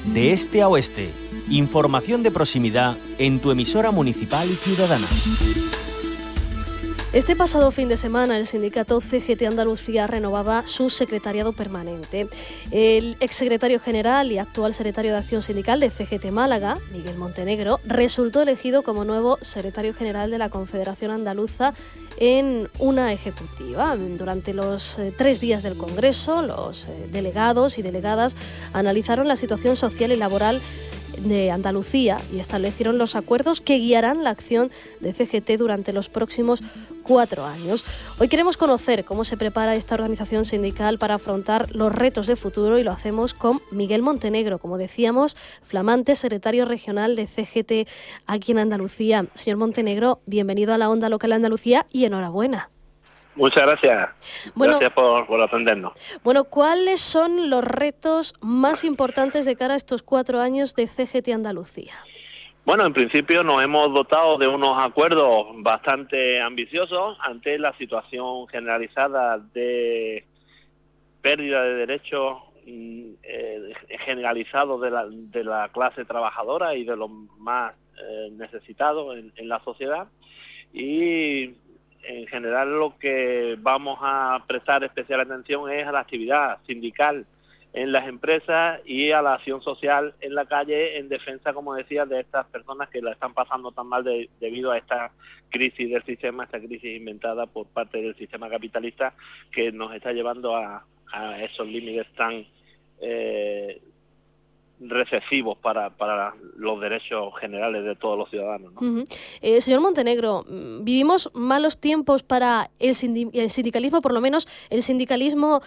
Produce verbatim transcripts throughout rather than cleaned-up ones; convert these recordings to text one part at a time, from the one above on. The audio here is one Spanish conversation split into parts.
de este a oeste. Información de proximidad en tu emisora municipal y ciudadana. Este pasado fin de semana el sindicato C G T Andalucía renovaba su secretariado permanente. El exsecretario general y actual secretario de Acción Sindical de C G T Málaga, Miguel Montenegro, resultó elegido como nuevo secretario general de la Confederación Andaluza en una ejecutiva. Durante los eh, tres días del Congreso, los eh, delegados y delegadas analizaron la situación social y laboral de Andalucía y establecieron los acuerdos que guiarán la acción de C G T durante los próximos cuatro años. Hoy queremos conocer cómo se prepara esta organización sindical para afrontar los retos de futuro y lo hacemos con Miguel Montenegro, como decíamos, flamante secretario regional de C G T aquí en Andalucía. Señor Montenegro, bienvenido a la Onda Local de Andalucía y enhorabuena. Muchas gracias. Bueno, gracias por, por atendernos. Bueno, ¿cuáles son los retos más importantes de cara a estos cuatro años de C G T Andalucía? Bueno, en principio nos hemos dotado de unos acuerdos bastante ambiciosos ante la situación generalizada de pérdida de derechos eh, generalizados de la, de la clase trabajadora y de los más eh, necesitados en, en la sociedad. Y en general lo que vamos a prestar especial atención es a la actividad sindical en las empresas y a la acción social en la calle en defensa, como decía, de estas personas que la están pasando tan mal de, debido a esta crisis del sistema, esta crisis inventada por parte del sistema capitalista que nos está llevando a, a esos límites tan eh, recesivos para, para los derechos generales de todos los ciudadanos, ¿no? Uh-huh. Eh, señor Montenegro, vivimos malos tiempos para el, sindi- el sindicalismo, por lo menos el sindicalismo,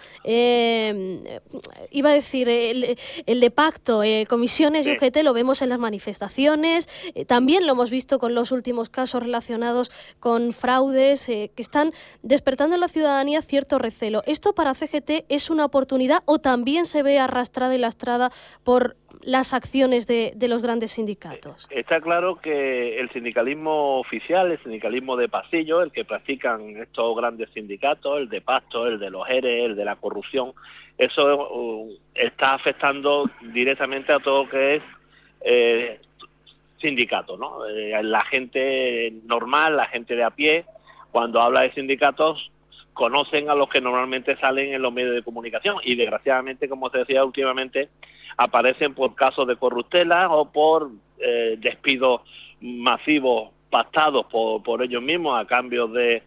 eh, iba a decir, el, el de pacto, eh, comisiones sí. Y U G T, lo vemos en las manifestaciones, eh, también lo hemos visto con los últimos casos relacionados con fraudes eh, que están despertando en la ciudadanía cierto recelo. ¿Esto para C G T es una oportunidad o también se ve arrastrada y lastrada por las acciones de, de los grandes sindicatos? Está claro que el sindicalismo oficial, el sindicalismo de pasillo, el que practican estos grandes sindicatos, el de pacto, el de los E R E, el de la corrupción, eso uh, está afectando directamente a todo lo que es eh, sindicato, ¿no? Eh, la gente normal, la gente de a pie, cuando habla de sindicatos, conocen a los que normalmente salen en los medios de comunicación y desgraciadamente, como se decía últimamente, aparecen por casos de corruptela o por eh, despidos masivos pactados por, por ellos mismos a cambio de,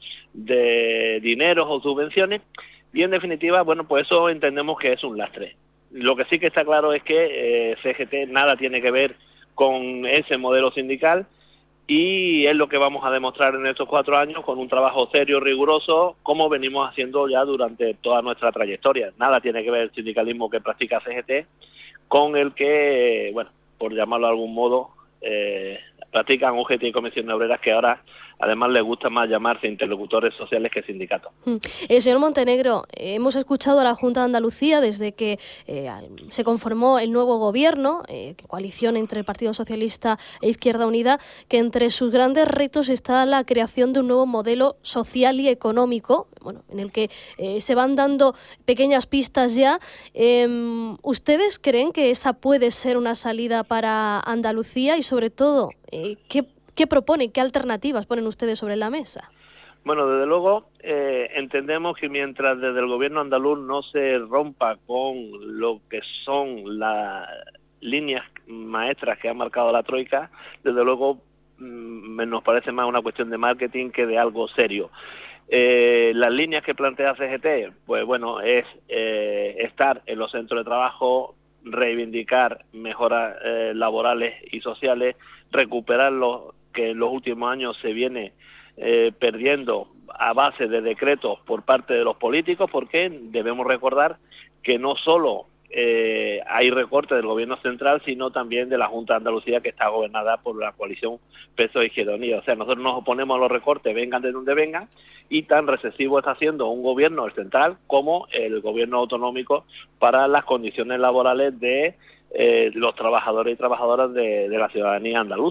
de dineros o subvenciones y en definitiva, bueno, pues eso entendemos que es un lastre. Lo que sí que está claro es que eh, C G T nada tiene que ver con ese modelo sindical y es lo que vamos a demostrar en estos cuatro años con un trabajo serio, riguroso, como venimos haciendo ya durante toda nuestra trayectoria. Nada tiene que ver el sindicalismo que practica C G T con el que, bueno, por llamarlo de algún modo, eh, practican U G T y comisiones obreras que ahora además les gusta más llamarse interlocutores sociales que sindicatos. Eh, señor Montenegro, eh, hemos escuchado a la Junta de Andalucía desde que eh, se conformó el nuevo gobierno, eh, coalición entre el Partido Socialista e Izquierda Unida, que entre sus grandes retos está la creación de un nuevo modelo social y económico, bueno, en el que eh, se van dando pequeñas pistas ya. Eh, ¿Ustedes creen que esa puede ser una salida para Andalucía y sobre todo, eh, qué ¿Qué proponen? ¿Qué alternativas ponen ustedes sobre la mesa? Bueno, desde luego eh, entendemos que mientras desde el gobierno andaluz no se rompa con lo que son las líneas maestras que ha marcado la Troika, desde luego mmm, nos parece más una cuestión de marketing que de algo serio. Eh, las líneas que plantea C G T, pues bueno, es eh, estar en los centros de trabajo, reivindicar mejoras eh, laborales y sociales, recuperar los que en los últimos años se viene eh, perdiendo a base de decretos por parte de los políticos, porque debemos recordar que no solo eh, hay recortes del gobierno central, sino también de la Junta de Andalucía, que está gobernada por la coalición P S O E Izquierda Unida. O sea, nosotros nos oponemos a los recortes, vengan de donde vengan, y tan recesivo está haciendo un gobierno, el central, como el gobierno autonómico para las condiciones laborales de eh, los trabajadores y trabajadoras de, de la ciudadanía andaluza.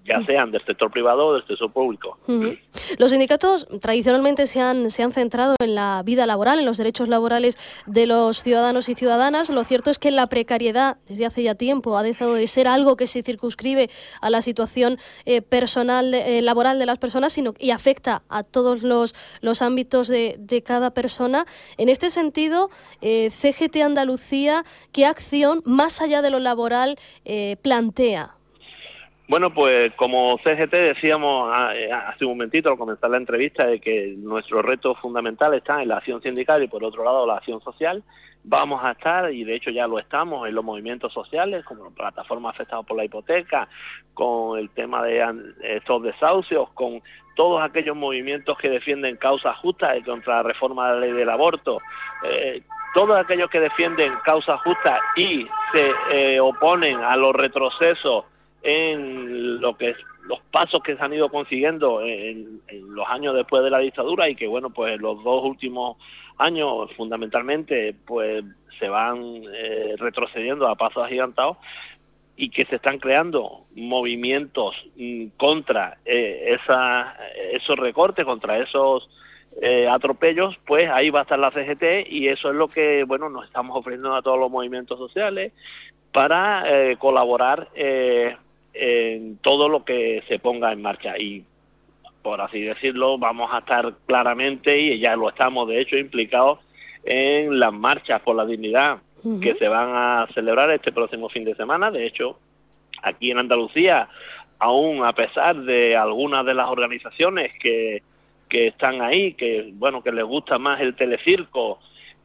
ya sean del sector privado o del sector público. Uh-huh. Los sindicatos tradicionalmente se han, se han centrado en la vida laboral, en los derechos laborales de los ciudadanos y ciudadanas. Lo cierto es que la precariedad, desde hace ya tiempo, ha dejado de ser algo que se circunscribe a la situación eh, personal, eh, laboral de las personas, sino y afecta a todos los, los ámbitos de, de cada persona. En este sentido, eh, C G T Andalucía, ¿qué acción, más allá de lo laboral, eh, plantea? Bueno, pues como C G T decíamos hace un momentito al comenzar la entrevista de que nuestro reto fundamental está en la acción sindical y por otro lado la acción social. Vamos a estar, y de hecho ya lo estamos, en los movimientos sociales, como plataformas afectadas por la hipoteca, con el tema de estos desahucios, con todos aquellos movimientos que defienden causas justas contra la reforma de la ley del aborto, eh, todos aquellos que defienden causas justas y se eh, oponen a los retrocesos en lo que es los pasos que se han ido consiguiendo en, en los años después de la dictadura y que bueno, pues los dos últimos años fundamentalmente pues se van eh, retrocediendo a pasos agigantados y que se están creando movimientos mm, contra eh, esa, esos recortes, contra esos eh, atropellos, pues ahí va a estar la C G T y eso es lo que bueno nos estamos ofreciendo a todos los movimientos sociales para eh, colaborar eh, en todo lo que se ponga en marcha y por así decirlo vamos a estar claramente y ya lo estamos de hecho implicados en las marchas por la dignidad uh-huh. que se van a celebrar este próximo fin de semana. De hecho aquí en Andalucía, aún a pesar de algunas de las organizaciones que, que están ahí, que bueno que les gusta más el telecirco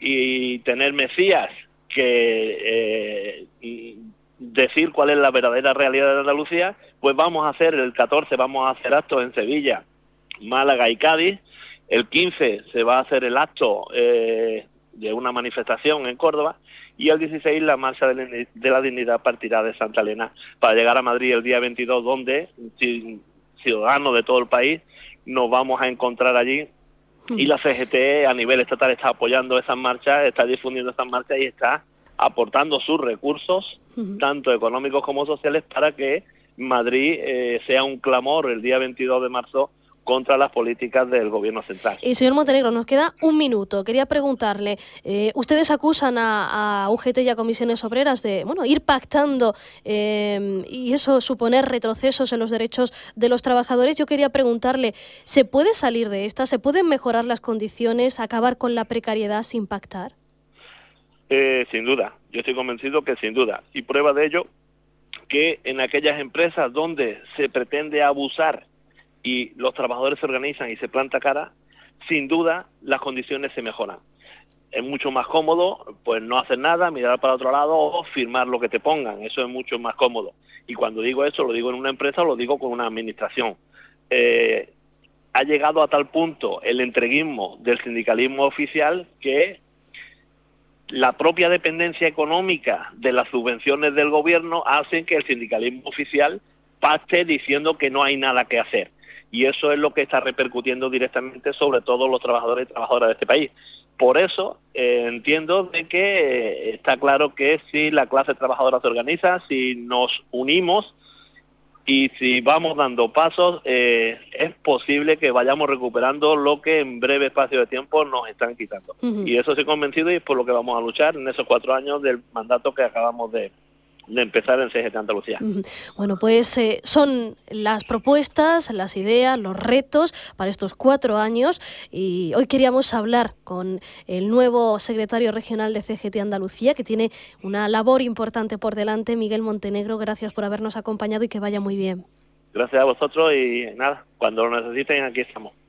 y tener mesías que eh, y, decir cuál es la verdadera realidad de Andalucía, pues vamos a hacer el catorce, vamos a hacer actos en Sevilla, Málaga y Cádiz, el quince se va a hacer el acto eh, de una manifestación en Córdoba y el dieciséis la marcha de la dignidad partirá de Santa Elena para llegar a Madrid el día veintidós, donde ciudadanos de todo el país nos vamos a encontrar allí y la C G T a nivel estatal está apoyando esas marchas, está difundiendo esas marchas y está aportando sus recursos, uh-huh. tanto económicos como sociales, para que Madrid eh, sea un clamor el día veintidós de marzo contra las políticas del gobierno central. Y señor Montenegro, nos queda un minuto. Quería preguntarle, eh, ustedes acusan a, a U G T y a comisiones obreras de bueno ir pactando eh, y eso suponer retrocesos en los derechos de los trabajadores. Yo quería preguntarle, ¿se puede salir de esta? ¿Se pueden mejorar las condiciones, acabar con la precariedad sin pactar? Eh, sin duda, yo estoy convencido que sin duda. Y prueba de ello que en aquellas empresas donde se pretende abusar y los trabajadores se organizan y se planta cara, sin duda las condiciones se mejoran. Es mucho más cómodo pues no hacer nada, mirar para otro lado o firmar lo que te pongan, eso es mucho más cómodo. Y cuando digo eso, lo digo en una empresa o lo digo con una administración. Eh, ha llegado a tal punto el entreguismo del sindicalismo oficial que la propia dependencia económica de las subvenciones del gobierno hacen que el sindicalismo oficial pacte diciendo que no hay nada que hacer. Y eso es lo que está repercutiendo directamente sobre todos los trabajadores y trabajadoras de este país. Por eso eh, entiendo de que eh, está claro que si la clase trabajadora se organiza, si nos unimos y si vamos dando pasos, eh, es posible que vayamos recuperando lo que en breve espacio de tiempo nos están quitando. Uh-huh. Y eso estoy convencido y es por lo que vamos a luchar en esos cuatro años del mandato que acabamos de, de empezar en C G T Andalucía. Uh-huh. Bueno, pues eh, son las propuestas, las ideas, los retos para estos cuatro años y hoy queríamos hablar con el nuevo secretario regional de C G T Andalucía, que tiene una labor importante por delante, Miguel Montenegro. Gracias por habernos acompañado y que vaya muy bien. Gracias a vosotros y nada, cuando lo necesiten aquí estamos.